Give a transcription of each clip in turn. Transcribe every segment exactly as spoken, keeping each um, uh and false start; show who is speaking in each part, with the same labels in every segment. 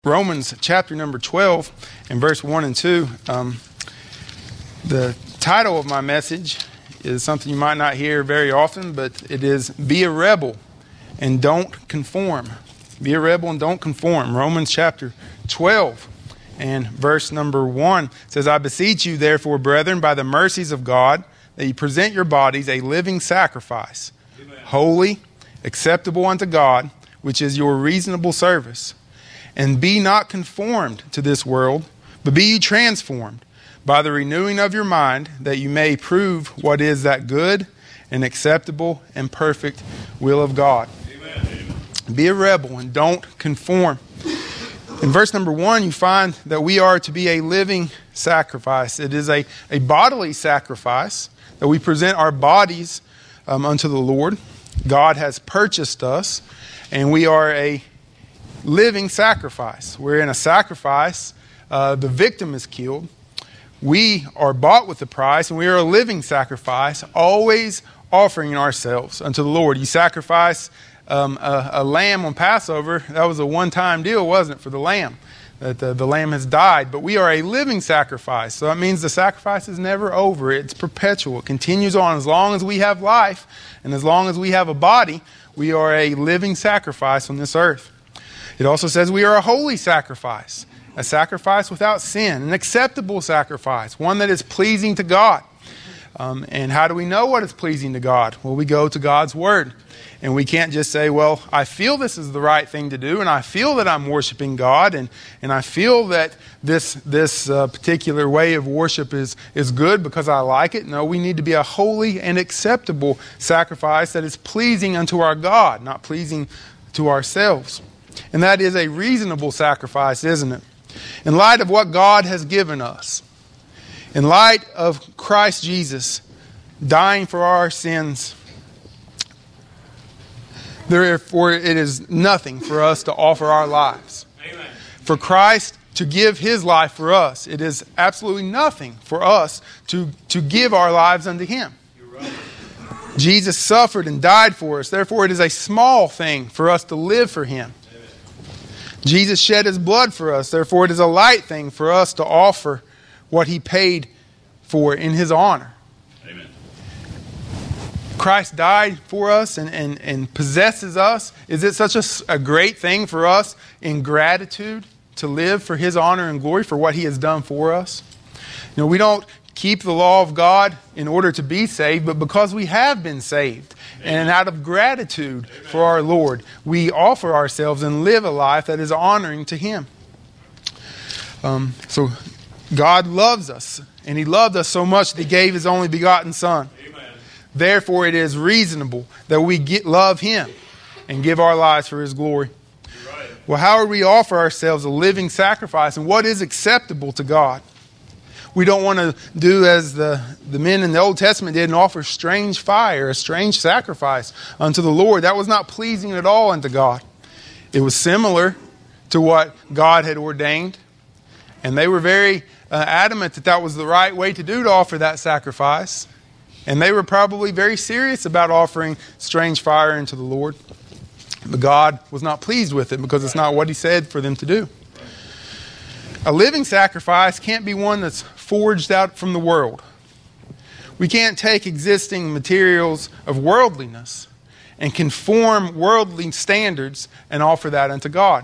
Speaker 1: Romans chapter number twelve and verse one and two. Um, the title of my message is something you might not hear very often, but it is Be a Rebel and Don't Conform. Be a rebel and don't conform. Romans chapter twelve and verse number one says, I beseech you therefore, brethren, by the mercies of God, that you present your bodies a living sacrifice, Amen. Holy, acceptable unto God, which is your reasonable service. And be not conformed to this world, but be ye transformed by the renewing of your mind, that you may prove what is that good and acceptable and perfect will of God. Amen. Be a rebel and don't conform. In verse number one, you find that we are to be a living sacrifice. It is a, a bodily sacrifice, that we present our bodies um, unto the Lord. God has purchased us, and we are a living sacrifice. We're in a sacrifice. Uh, the victim is killed. We are bought with the price, and we are a living sacrifice, always offering ourselves unto the Lord. You sacrifice um, a, a lamb on Passover. That was a one-time deal, wasn't it, for the lamb? That the, the lamb has died. But we are a living sacrifice. So that means the sacrifice is never over. It's perpetual. It continues on as long as we have life, and as long as we have a body, we are a living sacrifice on this earth. It also says we are a holy sacrifice, a sacrifice without sin, an acceptable sacrifice, one that is pleasing to God. Um, and how do we know what is pleasing to God? Well, we go to God's Word. And we can't just say, well, I feel this is the right thing to do, and I feel that I'm worshiping God, and, and I feel that this this uh, particular way of worship is, is good because I like it. No, we need to be a holy and acceptable sacrifice that is pleasing unto our God, not pleasing to ourselves. And that is a reasonable sacrifice, isn't it? In light of what God has given us, in light of Christ Jesus dying for our sins, therefore it is nothing for us to offer our lives. Amen. For Christ to give His life for us, it is absolutely nothing for us to, to give our lives unto Him. You're right. Jesus suffered and died for us, therefore it is a small thing for us to live for Him. Jesus shed His blood for us. Therefore, it is a light thing for us to offer what He paid for in His honor. Amen. Christ died for us and, and, and possesses us. Is it such a, a great thing for us in gratitude to live for His honor and glory for what He has done for us? You know, we don't keep the law of God in order to be saved, but because we have been saved. Amen. And out of gratitude Amen. For our Lord, we offer ourselves and live a life that is honoring to Him. Um, so God loves us, and He loved us so much that He gave His only begotten Son. Amen. Therefore, it is reasonable that we get, love Him and give our lives for His glory. Right. Well, how do we offer ourselves a living sacrifice, and what is acceptable to God? We don't want to do as the, the men in the Old Testament did and offer strange fire, a strange sacrifice unto the Lord. That was not pleasing at all unto God. It was similar to what God had ordained. And they were very uh, adamant that that was the right way to do to offer that sacrifice. And they were probably very serious about offering strange fire unto the Lord. But God was not pleased with it because it's not what He said for them to do. A living sacrifice can't be one that's forged out from the world. We can't take existing materials of worldliness and conform worldly standards and offer that unto God.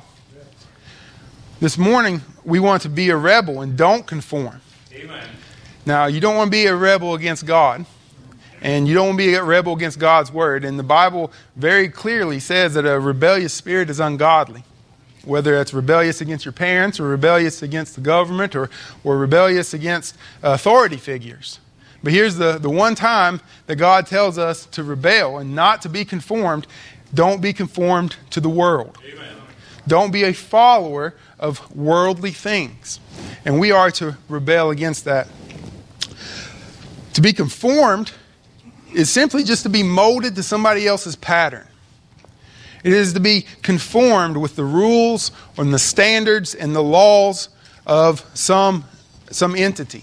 Speaker 1: This morning, we want to be a rebel and don't conform. Amen. Now, you don't want to be a rebel against God, and you don't want to be a rebel against God's Word. And the Bible very clearly says that a rebellious spirit is ungodly. Whether it's rebellious against your parents or rebellious against the government or, or rebellious against authority figures. But here's the, the one time that God tells us to rebel and not to be conformed. Don't be conformed to the world. Amen. Don't be a follower of worldly things. And we are to rebel against that. To be conformed is simply just to be molded to somebody else's pattern. It is to be conformed with the rules and the standards and the laws of some, some entity.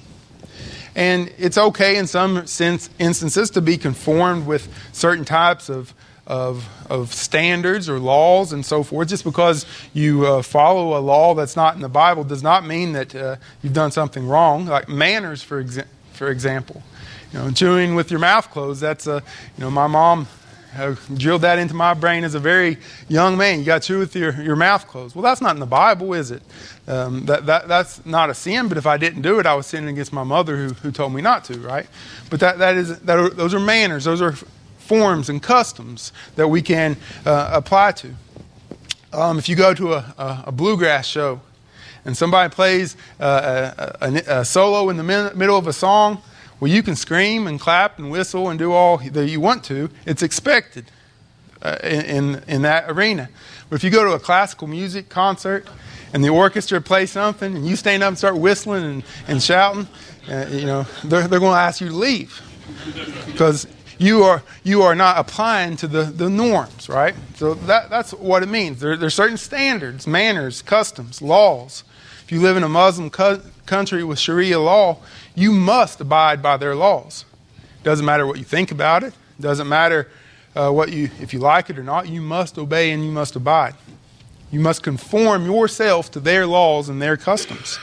Speaker 1: And it's okay in some sense, instances to be conformed with certain types of of, of standards or laws and so forth. Just because you uh, follow a law that's not in the Bible does not mean that uh, you've done something wrong. Like manners, for exa- for example. You know, chewing with your mouth closed, that's a, you know, my mom uh, drilled that into my brain as a very young man. You got to chew with your, your mouth closed. Well, that's not in the Bible, is it? Um, that, that That's not a sin, but if I didn't do it, I was sinning against my mother who, who told me not to, right? But that, that is, that are, those are manners. Those are forms and customs that we can uh, apply to. Um, if you go to a, a, a bluegrass show and somebody plays uh, a, a, a solo in the min- middle of a song, well, you can scream and clap and whistle and do all that you want to. It's expected uh, in, in that arena. But if you go to a classical music concert and the orchestra plays something and you stand up and start whistling and, and shouting, uh, you know, they're, they're going to ask you to leave because you are you are not applying to the, the norms, right? So that that's what it means. There, there are certain standards, manners, customs, laws. If you live in a Muslim co- country with Sharia law, you must abide by their laws. Doesn't matter what you think about it. Doesn't matter uh, what you if you like it or not. You must obey and you must abide. You must conform yourself to their laws and their customs.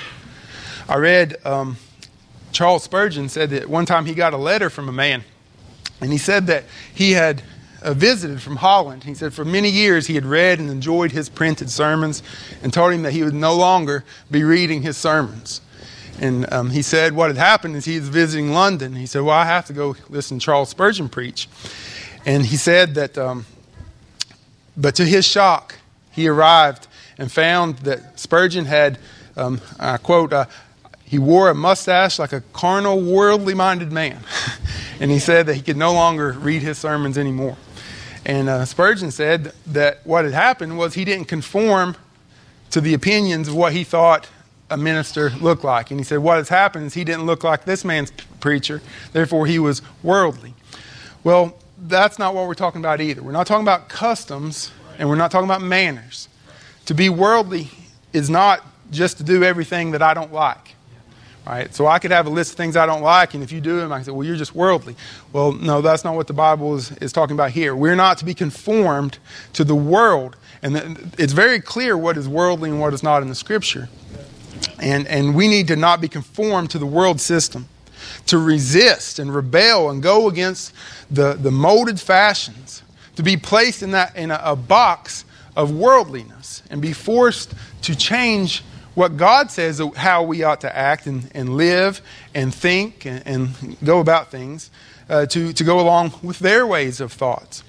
Speaker 1: I read um, Charles Spurgeon said that one time he got a letter from a man, and he said that he had uh, visited from Holland. He said for many years he had read and enjoyed his printed sermons, and told him that he would no longer be reading his sermons. And um, he said what had happened is he was visiting London. He said, well, I have to go listen to Charles Spurgeon preach. And he said that, um, but to his shock, he arrived and found that Spurgeon had, um, I quote, uh, he wore a mustache like a carnal, worldly-minded man. And he said that he could no longer read his sermons anymore. And uh, Spurgeon said that what had happened was he didn't conform to the opinions of what he thought a minister looked like. And he said what has happened is he didn't look like this man's preacher, therefore he was worldly. Well, that's not what we're talking about either. We're not talking about customs, and we're not talking about manners. To be worldly is not just to do everything that I don't like. Right? So I could have a list of things I don't like, and if you do them, I can say, well, you're just worldly. Well, no, that's not what the Bible is, is talking about here. We're not to be conformed to the world. And it's very clear what is worldly and what is not in the Scripture. And, and we need to not be conformed to the world system, to resist and rebel and go against the, the molded fashions, to be placed in, that, in a, a box of worldliness and be forced to change what God says how we ought to act and, and live and think and, and go about things uh, to, to go along with their ways of thoughts.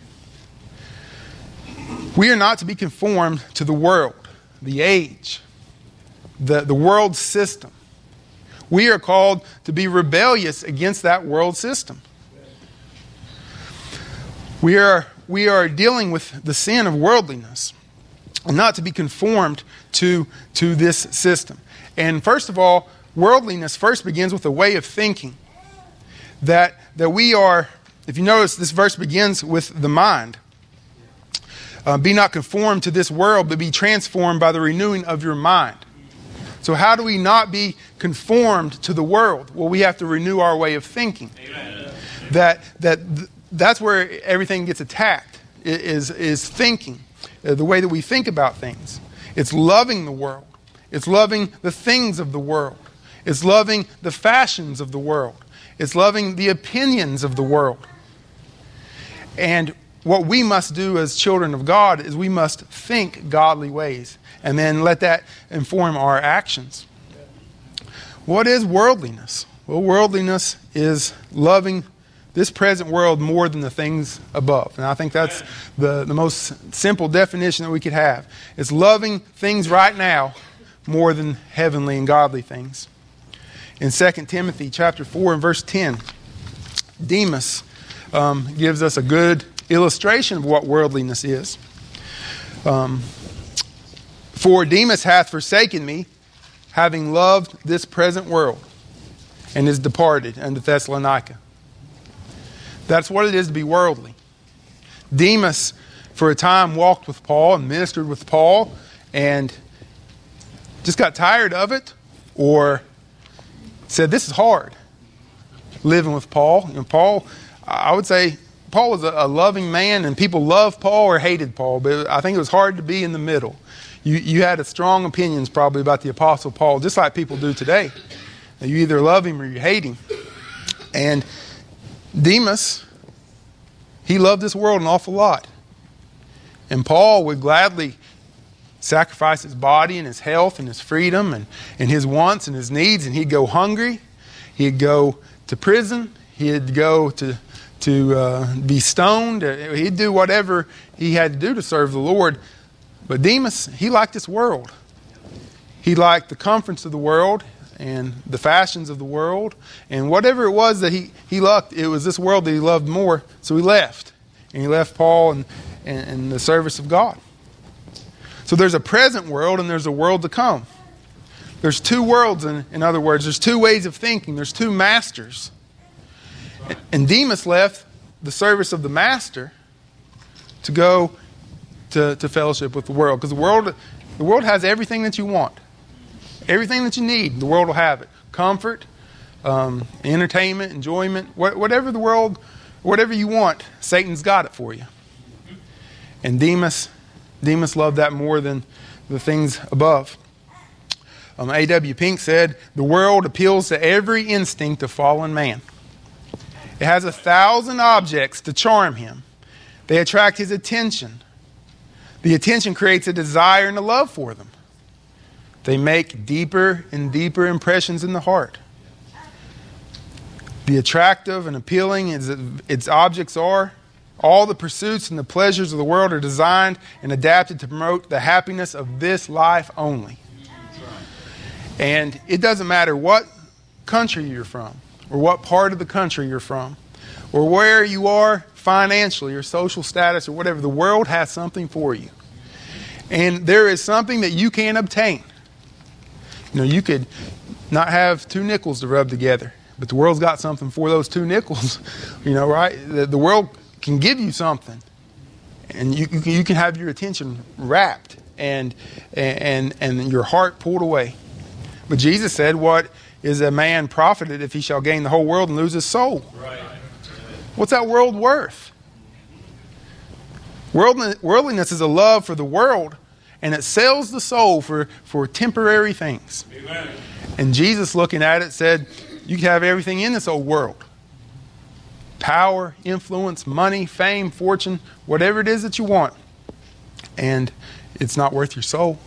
Speaker 1: We are not to be conformed to the world, the age, the, the world system. We are called to be rebellious against that world system. We are, we are dealing with the sin of worldliness, and not to be conformed to, to this system. And first of all, worldliness first begins with a way of thinking. That, that we are, if you notice, this verse begins with the mind. Uh, be not conformed to this world, but be transformed by the renewing of your mind. So how do we not be conformed to the world? Well, we have to renew our way of thinking. Amen. That, that, that's where everything gets attacked, is, is thinking. The way that we think about things. It's loving the world. It's loving the things of the world. It's loving the fashions of the world. It's loving the opinions of the world. And what we must do as children of God is we must think godly ways and then let that inform our actions. What is worldliness? Well, worldliness is loving this present world more than the things above. And I think that's the, the most simple definition that we could have. It's loving things right now more than heavenly and godly things. In Second Timothy chapter four and verse ten, Demas um, gives us a good illustration of what worldliness is. Um, For Demas hath forsaken me, having loved this present world, and is departed unto Thessalonica. That's what it is to be worldly. Demas, for a time, walked with Paul and ministered with Paul and just got tired of it, or said, this is hard, living with Paul. You know, Paul, I would say, Paul was a, a loving man, and people loved Paul or hated Paul, but I think it was hard to be in the middle. You, you had a strong opinions probably about the Apostle Paul, just like people do today. You either love him or you hate him. And Demas, he loved this world an awful lot. And Paul would gladly sacrifice his body and his health and his freedom and, and his wants and his needs, and he'd go hungry. He'd go to prison. He'd go to, to uh, be stoned. He'd do whatever he had to do to serve the Lord. But Demas, he liked this world. He liked the comforts of the world and the fashions of the world. And whatever it was that he, he loved, it was this world that he loved more. So he left. And he left Paul and, and, and the service of God. So there's a present world and there's a world to come. There's two worlds, in, in other words. There's two ways of thinking. There's two masters. And Demas left the service of the master to go to, to fellowship with the world. Because the world, the world has everything that you want. Everything that you need, the world will have it. Comfort, um, entertainment, enjoyment, wh- whatever the world, whatever you want, Satan's got it for you. And Demas, Demas loved that more than the things above. Um, A W Pink said, the world appeals to every instinct of fallen man. It has a thousand objects to charm him. They attract his attention. The attention creates a desire and a love for them. They make deeper and deeper impressions in the heart. The attractive and appealing as its objects are, all the pursuits and the pleasures of the world are designed and adapted to promote the happiness of this life only. And it doesn't matter what country you're from, or what part of the country you're from, or where you are financially or social status or whatever. The world has something for you. And there is something that you can obtain. You know, you could not have two nickels to rub together, but the world's got something for those two nickels. You know, right? The, the world can give you something, and you, you, can, you can have your attention wrapped and, and, and your heart pulled away. But Jesus said, what is a man profited if he shall gain the whole world and lose his soul? Right. What's that world worth? Worldliness is a love for the world, and it sells the soul for, for temporary things. Amen. And Jesus, looking at it, said, you can have everything in this old world. Power, influence, money, fame, fortune, whatever it is that you want. And it's not worth your soul.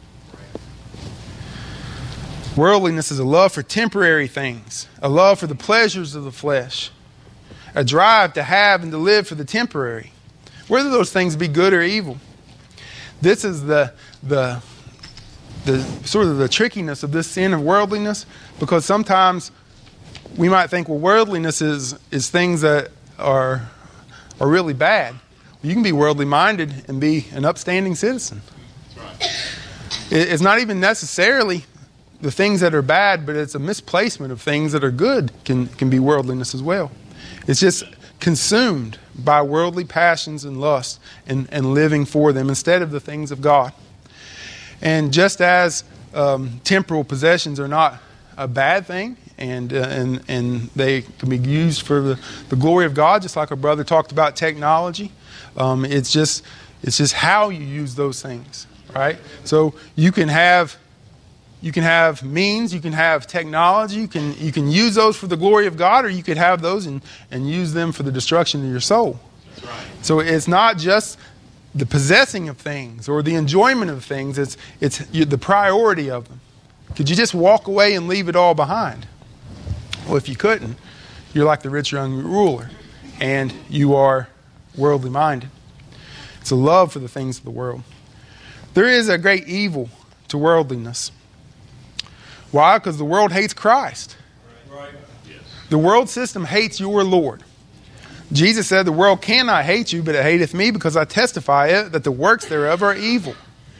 Speaker 1: Worldliness is a love for temporary things, a love for the pleasures of the flesh, a drive to have and to live for the temporary, whether those things be good or evil. This is the the the sort of the trickiness of this sin of worldliness, because sometimes we might think, well, worldliness is is things that are are really bad. Well, you can be worldly minded and be an upstanding citizen. It's not even necessarily the things that are bad, but it's a misplacement of things that are good can, can be worldliness as well. It's just consumed by worldly passions and lusts and, and living for them instead of the things of God. And just as um, temporal possessions are not a bad thing, and uh, and and they can be used for the, the glory of God, just like our brother talked about technology. Um, it's just it's just how you use those things, right? So you can have You can have means, you can have technology, you can you can use those for the glory of God, or you could have those and, and use them for the destruction of your soul. That's right. So it's not just the possessing of things or the enjoyment of things, it's it's the priority of them. Could you just walk away and leave it all behind? Well, if you couldn't, you're like the rich young ruler, and you are worldly minded. It's a love for the things of the world. There is a great evil to worldliness. Why? Because the world hates Christ. Right. Yes. The world system hates your Lord. Jesus said, the world cannot hate you, but it hateth me, because I testify it, that the works thereof are evil.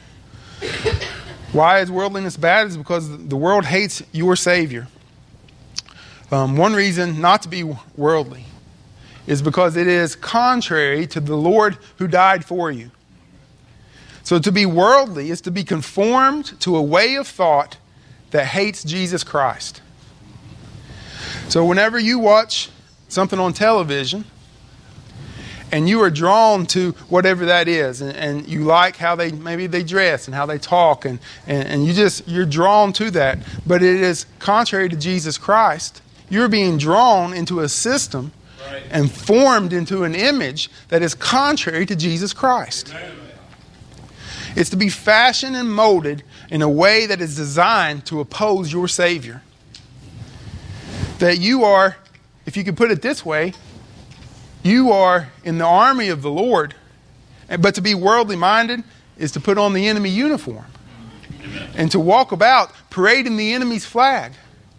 Speaker 1: Why is worldliness bad? It's because the world hates your Savior. Um, one reason not to be worldly is because it is contrary to the Lord who died for you. So to be worldly is to be conformed to a way of thought that hates Jesus Christ. So whenever you watch something on television And you are drawn to whatever that is, and, and you like how they maybe they dress and how they talk, and, and, and you just you're drawn to that. But it is contrary to Jesus Christ. You're being drawn into a system right. and formed into an image that is contrary to Jesus Christ. Amen. It's to be fashioned and molded in a way that is designed to oppose your Savior. That you are, if you could put it this way, you are in the army of the Lord. But to be worldly minded is to put on the enemy uniform. Amen. And to walk about parading the enemy's flag.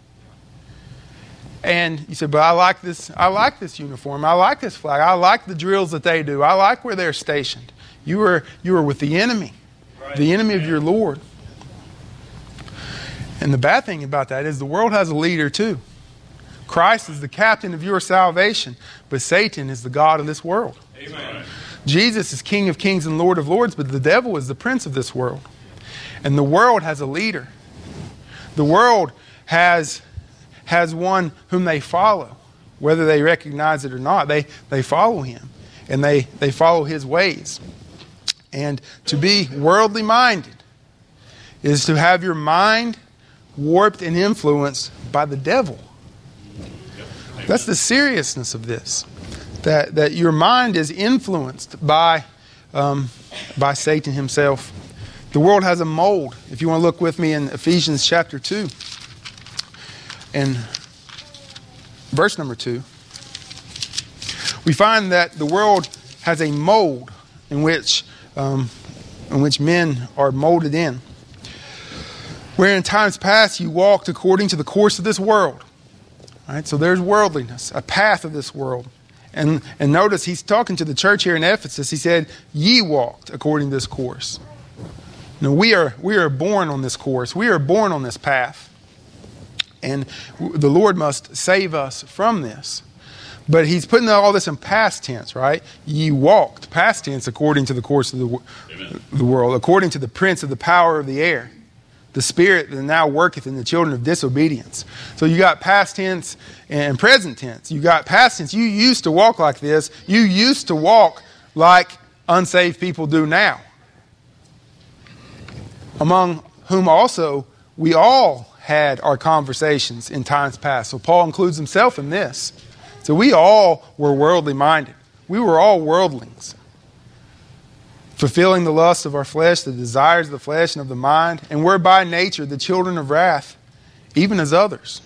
Speaker 1: And you said, but I like this, I like this uniform. I like this flag. I like the drills that they do. I like where they're stationed. You are, you are with the enemy. Right. The enemy of your Lord. And the bad thing about that is the world has a leader too. Christ is the captain of your salvation, but Satan is the god of this world. Amen. Jesus is King of kings and Lord of lords, but the devil is the prince of this world. And the world has a leader. The world has, has one whom they follow. Whether they recognize it or not, they, they follow him. And they, they follow his ways. And to be worldly minded is to have your mind warped and influenced by the devil. That's the seriousness of this. That that your mind is influenced by um, by Satan himself. The world has a mold. If you want to look with me in Ephesians chapter two and verse number two, we find that the world has a mold in which um, in which men are molded in. Where in times past you walked according to the course of this world. All right, so there's worldliness, a path of this world. And and notice he's talking to the church here in Ephesus. He said, ye walked according to this course. Now we are we are born on this course. We are born on this path. And the Lord must save us from this. But he's putting all this in past tense, right? Ye walked, past tense, according to the course of the, the world, according to the prince of the power of the air. The spirit that now worketh in the children of disobedience. So you got past tense and present tense. You got past tense. You used to walk like this. You used to walk like unsaved people do now. Among whom also we all had our conversations in times past. So Paul includes himself in this. So we all were worldly minded. We were all worldlings. Fulfilling the lusts of our flesh, the desires of the flesh and of the mind, and we're by nature the children of wrath, even as others.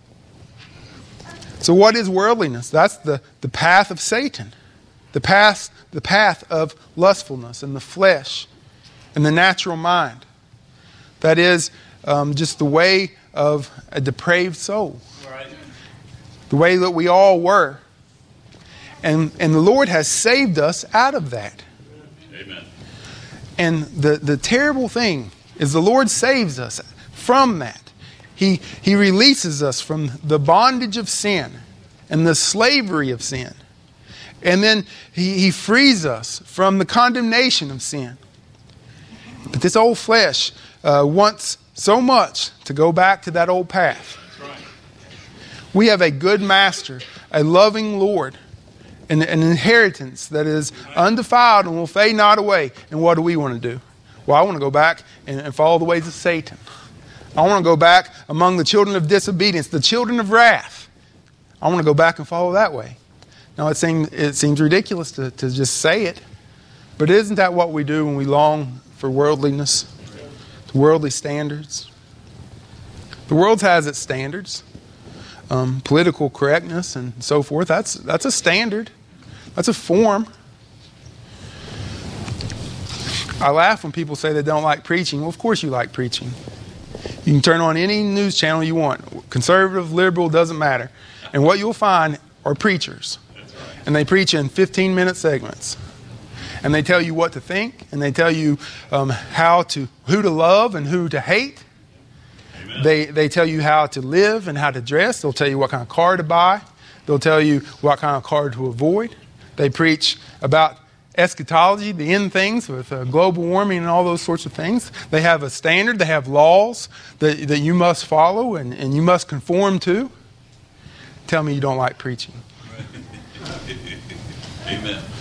Speaker 1: So what is worldliness? That's the, the path of Satan. The path, the path of lustfulness and the flesh and the natural mind. That is um, just the way of a depraved soul. Right. The way that we all were. And, and the Lord has saved us out of that. Amen. And the, the terrible thing is the Lord saves us from that. He, he releases us from the bondage of sin and the slavery of sin. And then he, he frees us from the condemnation of sin. But this old flesh uh, wants so much to go back to that old path. Right. We have a good master, a loving Lord, and an inheritance that is undefiled and will fade not away. And what do we want to do? Well, I want to go back and, and follow the ways of Satan. I want to go back among the children of disobedience, the children of wrath. I want to go back and follow that way. Now, it seems, it seems ridiculous to, to just say it, but isn't that what we do when we long for worldliness, to worldly standards? The world has its standards. Um, political correctness and so forth. That's that's a standard. That's a form. I laugh when people say they don't like preaching. Well, of course you like preaching. You can turn on any news channel you want. Conservative, liberal, doesn't matter. And what you'll find are preachers. And they preach in fifteen-minute segments. And they tell you what to think. And they tell you um, how to, who to love and who to hate. They they tell you how to live and how to dress. They'll tell you what kind of car to buy. They'll tell you what kind of car to avoid. They preach about eschatology, the end things with uh, global warming and all those sorts of things. They have a standard. They have laws that, that you must follow and, and you must conform to. Tell me you don't like preaching.
Speaker 2: Amen. You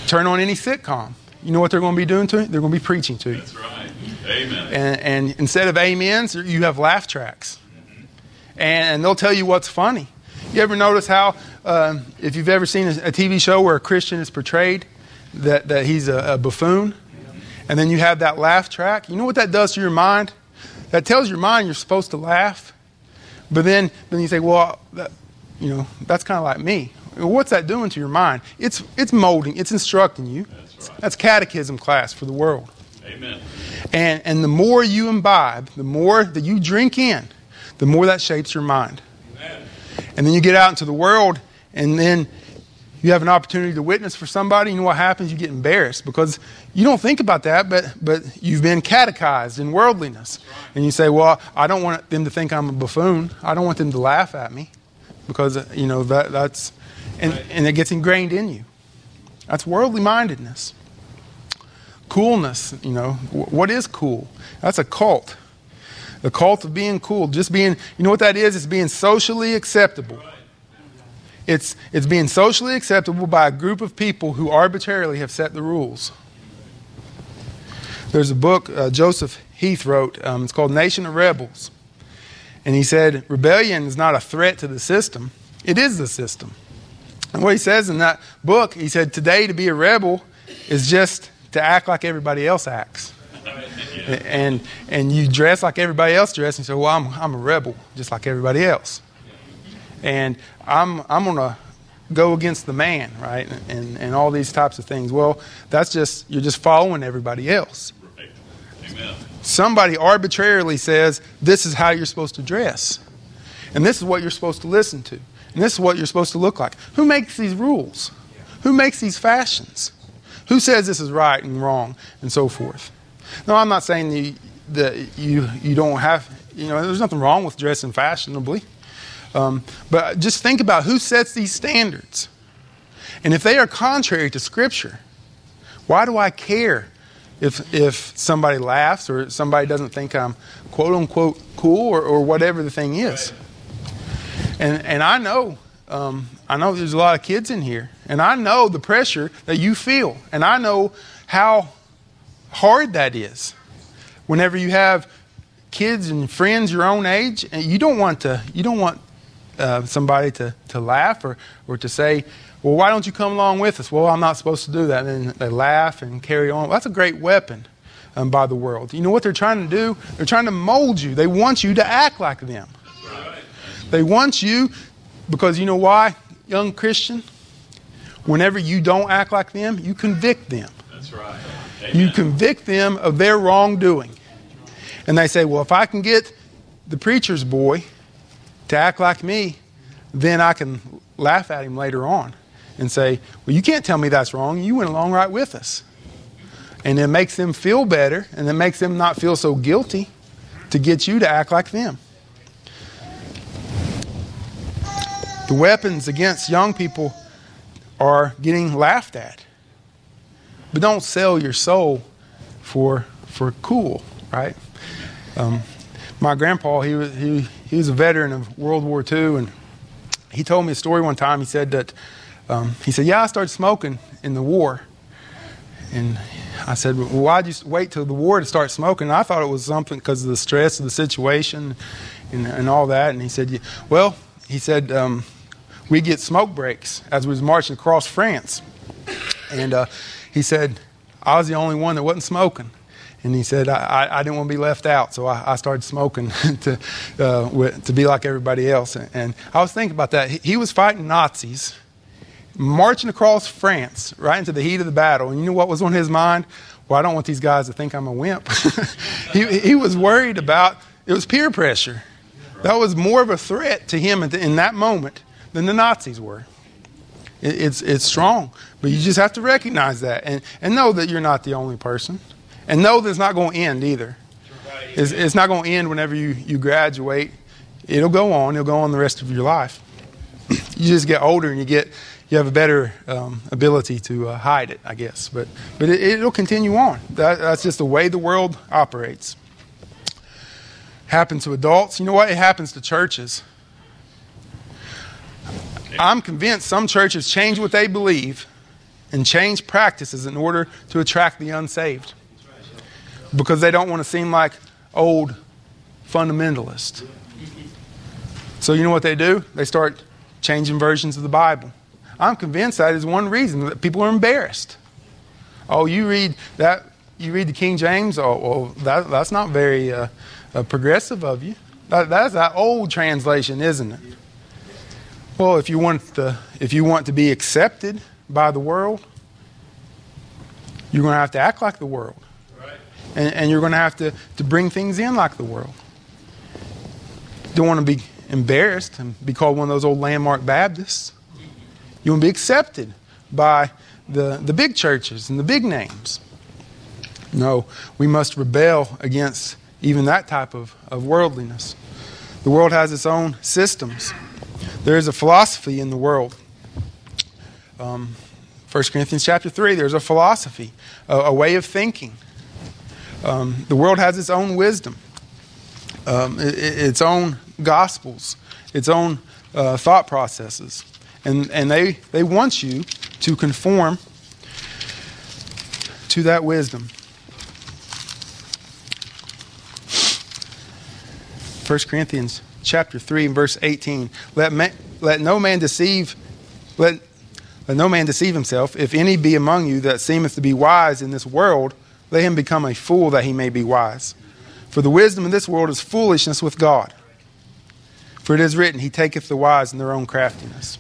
Speaker 1: Turn on any sitcom. You know what they're going to be doing to you? They're going to be preaching to you.
Speaker 2: That's right. Amen.
Speaker 1: And, and instead of amens, you have laugh tracks. Mm-hmm. And, and they'll tell you what's funny. You ever notice how, uh, if you've ever seen a, a T V show where a Christian is portrayed, that, that he's a, a buffoon, and then you have that laugh track? You know what that does to your mind? That tells your mind you're supposed to laugh. But then, then you say, well, that, you know, that's kind of like me. What's that doing to your mind? It's it's molding. It's instructing you.
Speaker 2: That's right.
Speaker 1: That's catechism class for the world.
Speaker 2: Amen.
Speaker 1: And and the more you imbibe, the more that you drink in, the more that shapes your mind.
Speaker 2: Amen.
Speaker 1: And then you get out into the world, and then you have an opportunity to witness for somebody. You know what happens? You get embarrassed because you don't think about that, but but you've been catechized in worldliness.
Speaker 2: Right.
Speaker 1: And you say, well, I don't want them to think I'm a buffoon. I don't want them to laugh at me because, you know, that that's... And,
Speaker 2: right.
Speaker 1: and it gets ingrained in you. That's worldly mindedness. Coolness, you know. What is cool? That's a cult. The cult of being cool. Just being, you know what that is? It's being socially acceptable.
Speaker 2: Right.
Speaker 1: It's, it's being socially acceptable by a group of people who arbitrarily have set the rules. There's a book uh, Joseph Heath wrote. Um, it's called Nation of Rebels. And he said, rebellion is not a threat to the system. It is the system. And what he says in that book, he said, today to be a rebel is just to act like everybody else acts.
Speaker 2: Yeah.
Speaker 1: And and you dress like everybody else dresses, and you say, well, I'm I'm a rebel, just like everybody else. And I'm I'm gonna go against the man, right? And and all these types of things. Well, that's just you're just following everybody else.
Speaker 2: Right. Amen.
Speaker 1: Somebody arbitrarily says this is how you're supposed to dress. And this is what you're supposed to listen to. And this is what you're supposed to look like. Who makes these rules? Who makes these fashions? Who says this is right and wrong and so forth? No, I'm not saying that you, that you, you don't have, you know, there's nothing wrong with dressing fashionably. Um, but just think about who sets these standards. And if they are contrary to Scripture, why do I care if if somebody laughs or somebody doesn't think I'm quote unquote cool or, or whatever the thing is? And and I know, um, I know there's a lot of kids in here, and I know the pressure that you feel, and I know how hard that is. Whenever you have kids and friends your own age, and you don't want to, you don't want uh, somebody to, to laugh or or to say, well, why don't you come along with us? Well, I'm not supposed to do that, and then they laugh and carry on. Well, that's a great weapon um, by the world. You know what they're trying to do? They're trying to mold you. They want you to act like them. They want you, because you know why, young Christian? Whenever you don't act like them, you convict them.
Speaker 2: That's right.
Speaker 1: You convict them of their wrongdoing. And they say, well, if I can get the preacher's boy to act like me, then I can laugh at him later on and say, well, you can't tell me that's wrong. You went along right with us. And it makes them feel better, and it makes them not feel so guilty to get you to act like them. The weapons against young people are getting laughed at. But don't sell your soul for for cool, right? Um, my grandpa, he was he he was a veteran of World War Two, and he told me a story one time. He said that um, he said, "Yeah, I started smoking in the war." And I said, well, why'd you wait till the war to start smoking? And I thought it was something because of the stress of the situation and, and all that. And he said, well, he said, um, we get smoke breaks as we was marching across France. And uh, he said, I was the only one that wasn't smoking. And he said, I, I didn't want to be left out, so I, I started smoking to uh, with, to be like everybody else. And, and I was thinking about that. He, he was fighting Nazis, marching across France, right into the heat of the battle. And you know what was on his mind? Well, I don't want these guys to think I'm a wimp. he, he was worried about, it was peer pressure. That was more of a threat to him in that moment than the Nazis were. It, it's it's strong, but you just have to recognize that and, and know that you're not the only person. And know that it's not going to end either. It's, it's not going to end whenever you, you graduate. It'll go on. It'll go on the rest of your life. You just get older and you get you have a better um, ability to uh, hide it, I guess. But but it, it'll continue on. That, that's just the way the world operates. Happens to adults. You know what? It happens to churches. I'm convinced some churches change what they believe and change practices in order to attract the unsaved. Because they don't want to seem like old fundamentalists. So you know what they do? They start changing versions of the Bible. I'm convinced that is one reason that people are embarrassed. Oh, you read that? You read the King James? Oh, well, that, that's not very uh, uh, progressive of you. That, that's that old translation, isn't it? Well, if you want to, if you want to be accepted by the world, you're going to have to act like the world, right. and, and you're going to have to, to bring things in like the world. You don't want to be embarrassed and be called one of those old landmark Baptists. You want to be accepted by the, the big churches and the big names. No, we must rebel against even that type of, of worldliness. The world has its own systems. There is a philosophy in the world. Um, First Corinthians chapter three, there's a philosophy, a, a way of thinking. Um, the world has its own wisdom, um, it, its own gospels, its own uh, thought processes. And, and they, they want you to conform to that wisdom. First Corinthians chapter three and verse eighteen. Let, ma- let no man deceive, let, let no man deceive himself. If any be among you that seemeth to be wise in this world, let him become a fool that he may be wise. For the wisdom of this world is foolishness with God. For it is written, He taketh the wise in their own craftiness.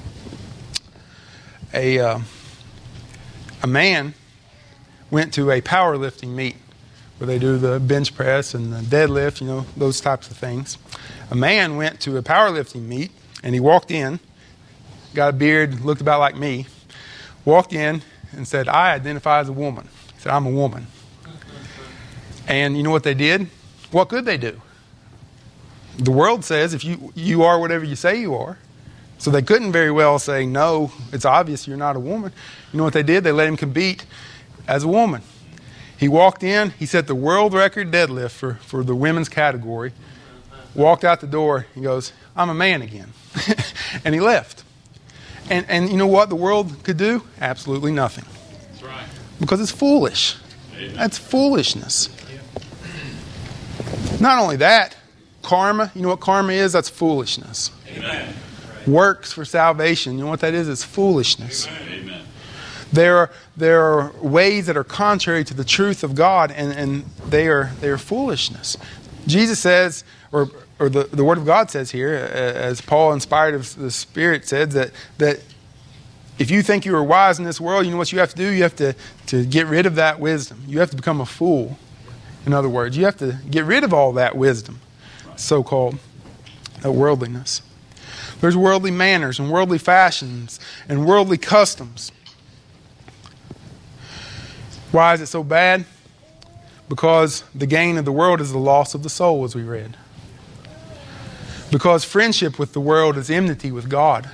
Speaker 1: A, uh, a man went to a powerlifting meet where they do the bench press and the deadlift, you know, those types of things. A man went to a powerlifting meet, and he walked in, got a beard, looked about like me, walked in and said, I identify as a woman. He said, I'm a woman. And you know what they did? What could they do? The world says if you, you are whatever you say you are. So they couldn't very well say, no, it's obvious you're not a woman. You know what they did? They let him compete as a woman. He walked in, he set the world record deadlift for, for the women's category, walked out the door, he goes, I'm a man again. And he left. And, and you know what the world could do? Absolutely nothing.
Speaker 2: That's right.
Speaker 1: Because it's foolish.
Speaker 2: Amen.
Speaker 1: That's foolishness. Not only that, karma, you know what karma is? That's foolishness.
Speaker 2: Amen.
Speaker 1: Works for salvation, you know what that is? It's foolishness.
Speaker 2: Amen.
Speaker 1: There are, there are ways that are contrary to the truth of God, and, and they are they are foolishness. Jesus says, or or the, the Word of God says here, as Paul, inspired of the Spirit, said, that, that if you think you are wise in this world, you know what you have to do? You have to, to get rid of that wisdom. You have to become a fool. In other words, you have to get rid of all that wisdom, so-called uh, worldliness. There's worldly manners and worldly fashions and worldly customs. Why is it so bad? Because the gain of the world is the loss of the soul, as we read. Because friendship with the world is enmity with God.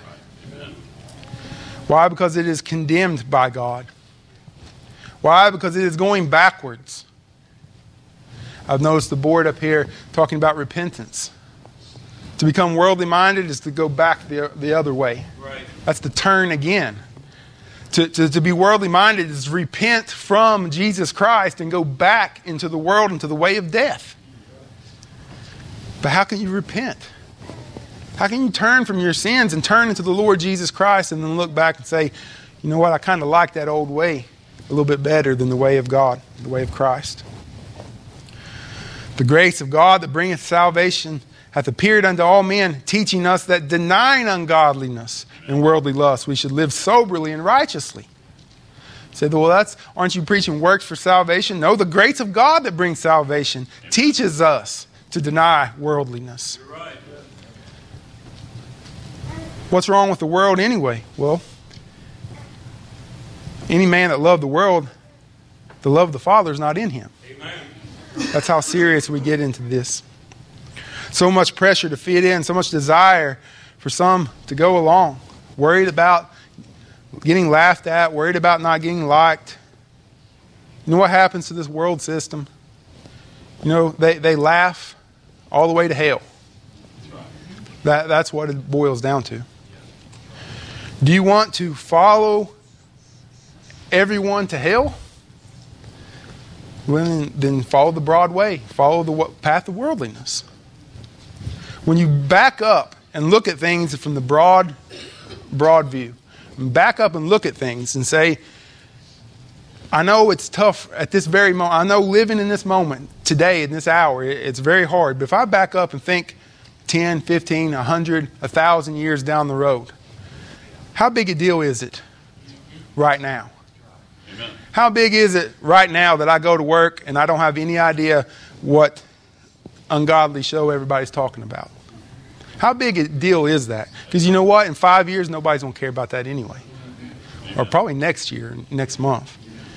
Speaker 1: Why? Because it is condemned by God. Why? Because it is going backwards. I've noticed the board up here talking about repentance. To become worldly minded is to go back the, the other way.
Speaker 2: Right.
Speaker 1: That's to turn again. To, to, to be worldly minded is repent from Jesus Christ and go back into the world, into the way of death. But how can you repent? How can you turn from your sins and turn into the Lord Jesus Christ and then look back and say, you know what, I kind of like that old way a little bit better than the way of God, the way of Christ. The grace of God that bringeth salvation hath appeared unto all men, teaching us that denying ungodliness and worldly lust, we should live soberly and righteously. Say, well, that's aren't you preaching works for salvation? No, the grace of God that brings salvation teaches us to deny worldliness.
Speaker 2: You're right.
Speaker 1: What's wrong with the world anyway? Well, any man that loved the world, the love of the Father is not in him.
Speaker 2: Amen.
Speaker 1: That's how serious we get into this. So much pressure to fit in, so much desire for some to go along. Worried about getting laughed at, worried about not getting liked. You know what happens to this world system? You know, they, they laugh all the way to hell.
Speaker 2: That's right.
Speaker 1: That, that's what it boils down to. Do you want to follow everyone to hell, well, then, then follow the broad way. Follow the path of worldliness. When you back up and look at things from the broad, broad view, back up and look at things and say, I know it's tough at this very moment. I know living in this moment, today, in this hour, it's very hard. But if I back up and think ten, fifteen, one hundred, one thousand years down the road, how big a deal is it right now?
Speaker 2: Amen.
Speaker 1: How big is it right now that I go to work and I don't have any idea what ungodly show everybody's talking about? How big a deal is that? Because you know what? In five years, nobody's going to care about that anyway. Or probably next year, next month.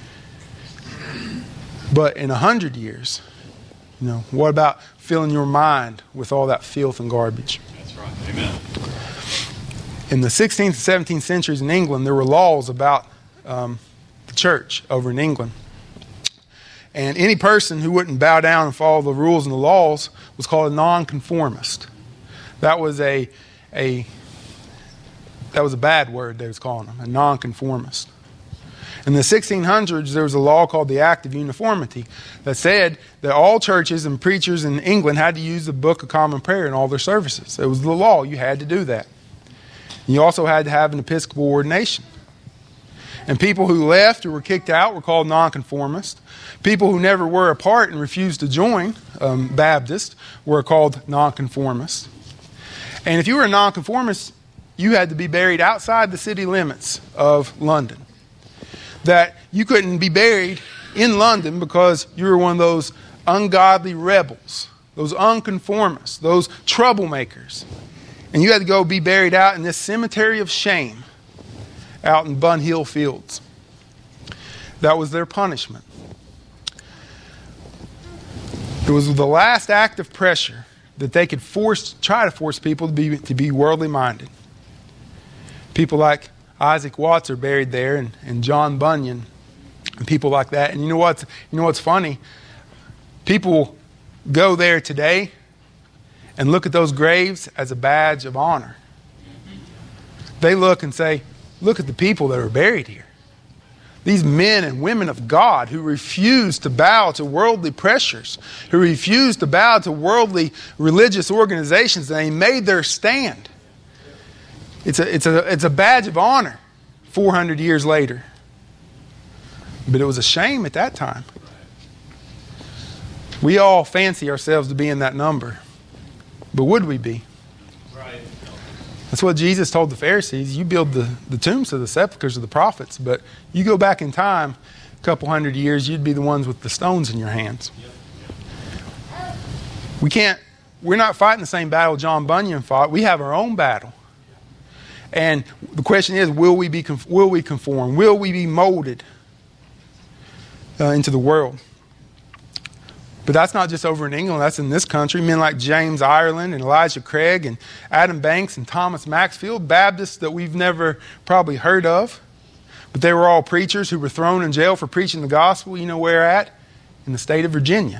Speaker 1: But in a hundred years, you know, what about filling your mind with all that filth and garbage?
Speaker 2: That's right. Amen.
Speaker 1: In the sixteenth and seventeenth centuries in England, there were laws about um, the church over in England. And any person who wouldn't bow down and follow the rules and the laws was called a nonconformist. That was a, a, that was a bad word they was calling them, a nonconformist. In the sixteen hundreds, there was a law called the Act of Uniformity that said that all churches and preachers in England had to use the Book of Common Prayer in all their services. It was the law. You had to do that. You also had to have an Episcopal ordination. And people who left or were kicked out were called nonconformists. People who never were a part and refused to join um, Baptist were called nonconformists. And if you were a nonconformist, you had to be buried outside the city limits of London. That you couldn't be buried in London because you were one of those ungodly rebels, those unconformists, those troublemakers. And you had to go be buried out in this cemetery of shame out in Bun Hill Fields. That was their punishment. It was the last act of pressure that they could force, try to force people to be, to be worldly minded. People like Isaac Watts are buried there, and, and John Bunyan, and people like that. And you know what's, you know what's funny? People go there today and look at those graves as a badge of honor. They look and say, look at the people that are buried here. These men and women of God who refuse to bow to worldly pressures, who refuse to bow to worldly religious organizations, and they made their stand. It's a, it's a, it's a badge of honor four hundred years later. But it was a shame at that time. We all fancy ourselves to be in that number. But would we be?
Speaker 2: Right.
Speaker 1: That's what Jesus told the Pharisees. You build the, the tombs of the sepulchres of the prophets, but you go back in time a couple hundred years, you'd be the ones with the stones in your hands. Yep. We can't, we're not fighting the same battle John Bunyan fought. We have our own battle. And the question is, will we be will we conform? Will we be molded uh, into the world? But that's not just over in England. That's in this country. Men like James Ireland and Elijah Craig and Adam Banks and Thomas Maxfield, Baptists that we've never probably heard of. But they were all preachers who were thrown in jail for preaching the gospel. You know where at? In the state of Virginia.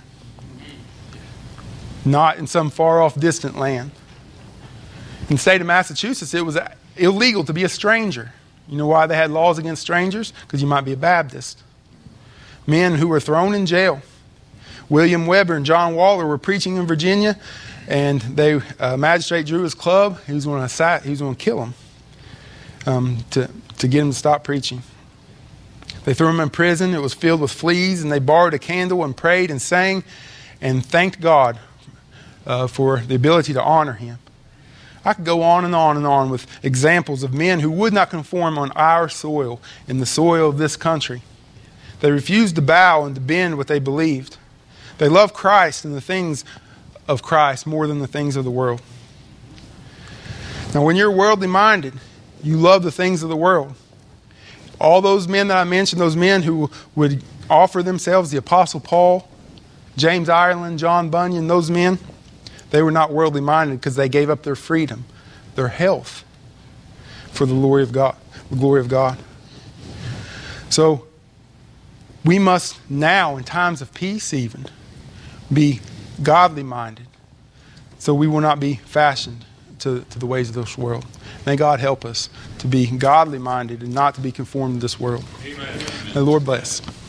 Speaker 1: Not in some far-off distant land. In the state of Massachusetts, it was illegal to be a stranger. You know why they had laws against strangers? Because you might be a Baptist. Men who were thrown in jail. William Weber and John Waller were preaching in Virginia, and they uh, magistrate drew his club. He was going to he was going to kill him um, to to get him to stop preaching. They threw him in prison. It was filled with fleas, and they borrowed a candle and prayed and sang and thanked God uh, for the ability to honor Him. I could go on and on and on with examples of men who would not conform on our soil, in the soil of this country. They refused to bow and to bend what they believed. They love Christ and the things of Christ more than the things of the world. Now, when you're worldly minded, you love the things of the world. All those men that I mentioned, those men who would offer themselves, the Apostle Paul, James Ireland, John Bunyan, those men, they were not worldly minded because they gave up their freedom, their health, for the glory of God. The glory of God. So we must now, in times of peace even, be godly minded, so we will not be fashioned to, to the ways of this world. May God help us to be godly minded and not to be conformed to this world.
Speaker 2: Amen.
Speaker 1: May the Lord bless.